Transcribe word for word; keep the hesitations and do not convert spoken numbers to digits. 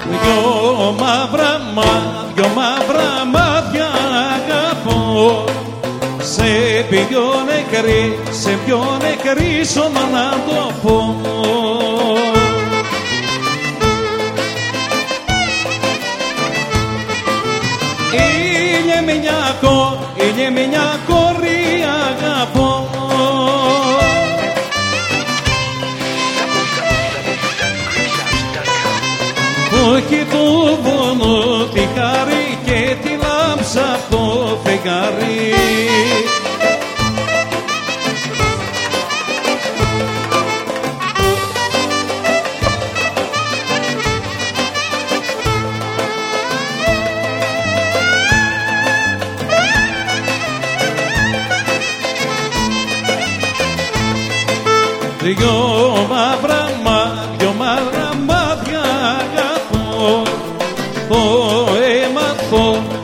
Δυο μαύρα μάτια, δυο μαύρα μάτια αγαπώ. Σε πιο νεκρή, σε πιο νεκρή σώμα να το πω. Είναι μια κόρη, είναι μια κόρη αγαπώ. Που έχει του βουνού τη χάρη και τη λάμψα από το φεγγάρι. Δυο μαύρα μάτια, δυο μαύρα μάτια αγαπώ. Το αίμα